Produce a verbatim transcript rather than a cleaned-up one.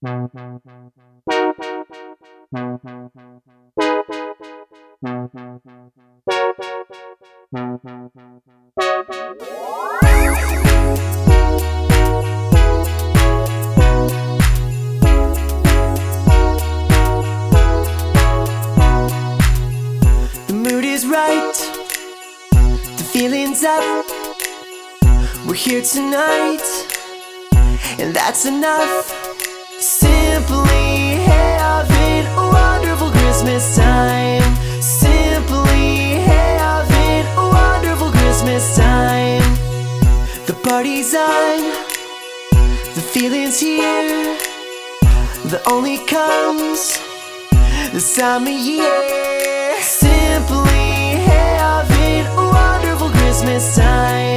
The mood is right, the feeling's up. We're here tonight, and that's enough. Simply having a wonderful Christmas time. Simply having a wonderful Christmas time. The party's on, the feeling's here. The only comes this time of year. Simply having a wonderful Christmas time.